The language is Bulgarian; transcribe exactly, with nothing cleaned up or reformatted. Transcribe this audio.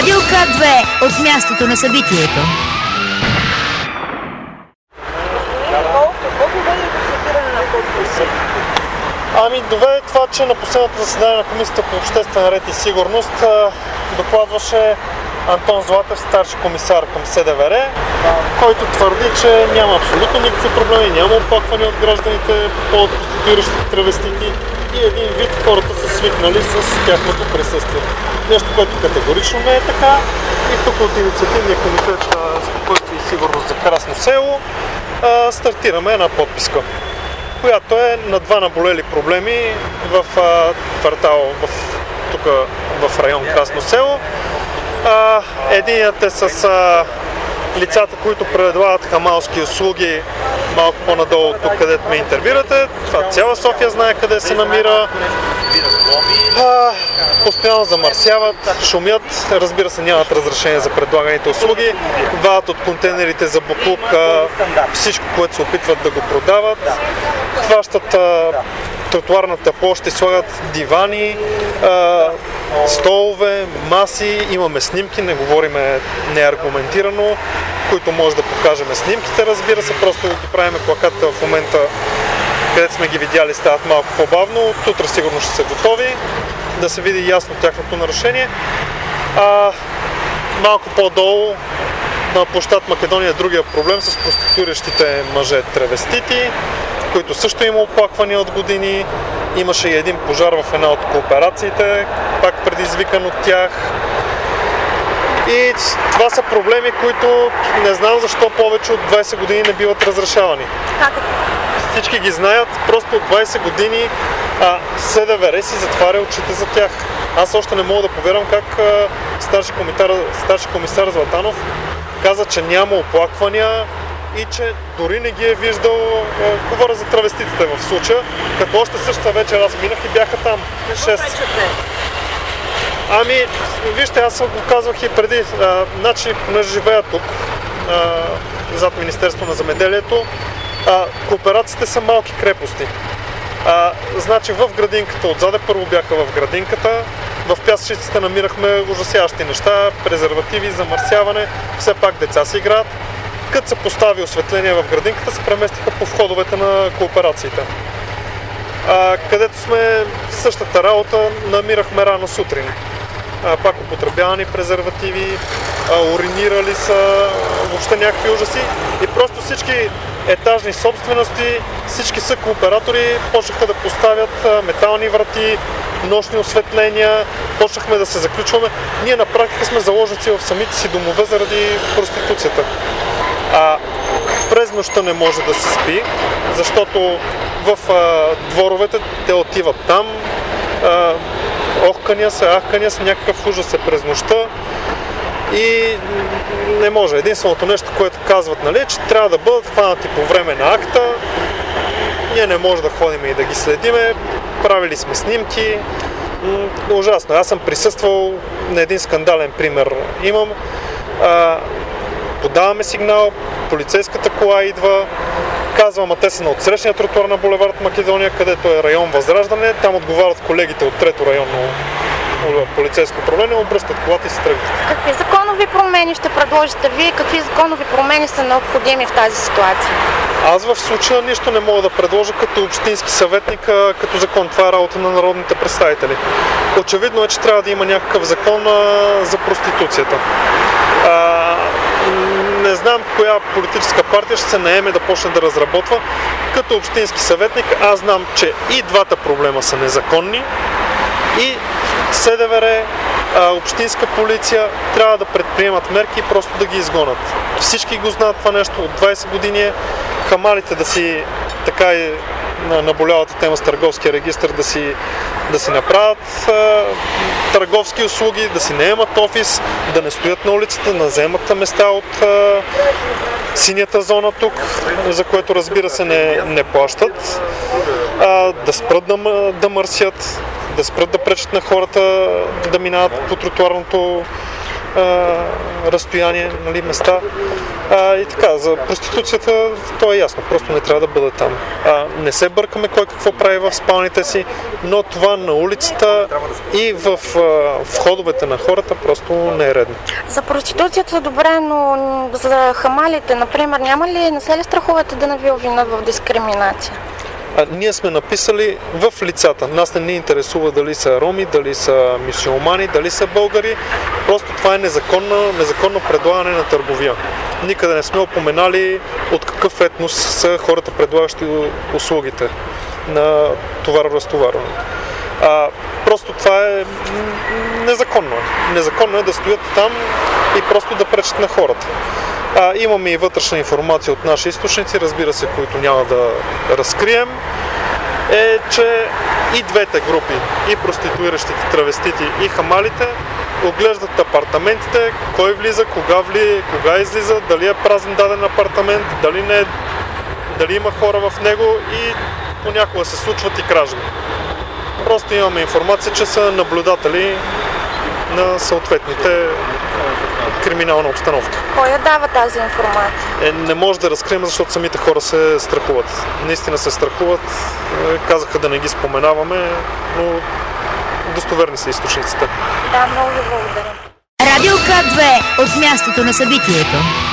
Радио К две от мястото на събитието. Ами доведе това, че на последното заседание на Комисията по обществен ред и сигурност докладваше Антон Златев, старши комисар към СДВР, който твърди, че няма абсолютно никакви проблеми, няма оплаквания от гражданите по повод проституиращите травестити и един вид хората са свикнали с тяхното присъствие. Нещо, което категорично не е така. И тук от инициативния комитет Спокойствие и сигурност за Красно село стартираме една подписка, която е на два наболели проблеми в квартал, в, тук в район Красно село. Единият е с а, лицата, които предлагат хамалски услуги малко по-надолу тук, където ме интервюрате. Това цяла София знае къде се намира. А, постоянно замърсяват, шумят, разбира се, нямат разрешение за предлаганите услуги, вадят от контейнерите за боклук всичко, което се опитват да го продават, хващат а, тротуарната площ и слагат дивани, а, столове, маси, имаме снимки, не говориме неаргументирано, които може да покажем снимките, разбира се, просто да ги правим плакатите в момента, където сме ги видяли, стават малко по-бавно, от утре сигурно ще са готови, да се види ясно тяхното нарушение. А, малко по-долу на площад Македония е другия проблем с проституиращите мъже травестити, които също има оплаквания от години. Имаше и един пожар в една от кооперациите, пак предизвикан от тях. И това са проблеми, които не знам защо повече от двайсет години не биват разрешавани. Всички ги знаят, просто от двайсет години а, СДВР си затваря очите за тях. Аз още не мога да повярвам как а, старши, комисар, старши комисар Златанов каза, че няма оплаквания и че дори не ги е виждал, а, говоря за травеститите в случая, като още същата вечер аз минах и бяха там. шест. Ами, вижте, аз го казвах и преди, а, значи, понеже живея тук, а, зад Министерство на земеделието, а, кооперациите са малки крепости. А, значи в градинката, отзаде първо бяха в градинката, в пясъчниците намирахме ужасяващи неща, презервативи, замърсяване, все пак деца си играят. Като се постави осветление в градинката, се преместиха по входовете на кооперациите. А, където сме същата работа, намирахме рано сутрин. А, пак употребявани презервативи, а, уринирали са, въобще някакви ужаси и просто всички етажни собствености, всички са кооператори, почнаха да поставят а, метални врати, нощни осветления, почнахме да се заключваме. Ние на практика сме заложници в самите си домове заради проституцията. А през нощта не може да се спи, защото в а, дворовете те отиват там, а, охкания се, ахкания се, някакъв ужас е през нощта и не може. Единственото нещо, което казват, нали, че трябва да бъдат хванати по време на акта. Ние не може да ходим и да ги следиме. Правили сме снимки. Ужасно. Аз съм присъствал на един скандален пример. Имам. А, подаваме сигнал, полицейската кола идва, казвам, а те са на отсрещния тротуар на булевард Македония, където е район Възраждане. Там отговарят колегите от трето районно полицейско управление, обръщат колата и се тръгват. Какви законови промени ще предложите вие? Какви законови промени са необходими в тази ситуация? Аз в случая нищо не мога да предложа като общински съветник, като закон. Това е работа на народните представители. Очевидно е, че трябва да има някакъв закон за проституцията. А, не знам коя политическа партия ще се наеме да почне да разработва. Като общински съветник аз знам, че и двата проблема са незаконни и СДВР, общинска полиция трябва да предприемат мерки и просто да ги изгонят. Всички го знаят това нещо от двайсет години. Хамалите да си така и на наболялата тема с търговския регистр да си, да си направят а, търговски услуги, да си наемат офис, да не стоят на улицата, да вземат места от а, синята зона тук, за което разбира се не, не плащат, а, да спрат да, да мърсят, да спрат да пречат на хората да минават по тротуарното а, разстояние, нали, места. А, и така, за проституцията то е ясно, просто не трябва да бъде там. А, не се бъркаме кой какво прави в спалните си, но това на улицата и в а, входовете на хората просто не е редно. За проституцията добре, но за хамалите, например, няма ли, не се ли страхувате да не ви обвинят в дискриминация? А, ние сме написали в лицата. Нас не ни интересува дали са роми, дали са мюсюлмани, дали са българи. Просто това е незаконно, незаконно предлагане на търговия. Никъде не сме упоменали от какъв етнос са хората, предлагащи услугите на товаро-разтоварване. А, просто това е незаконно. Незаконно е да стоят там и просто да пречат на хората. А, имаме и вътрешна информация от наши източници, разбира се, които няма да разкрием, е, че и двете групи, и проституиращите травестити, и хамалите, оглеждат апартаментите, кой влиза, кога вли, кога излиза, дали е празен даден апартамент, дали не е, дали има хора в него и понякога се случват и кражби. Просто имаме информация, че са наблюдатели на съответните криминална обстановка. Кой я дава тази информация? Е, не може да разкрием, защото самите хора се страхуват. Наистина се страхуват. Казаха да не ги споменаваме, но достоверни са източниците. Да, много ви благодаря. Радио К две от мястото на събитието.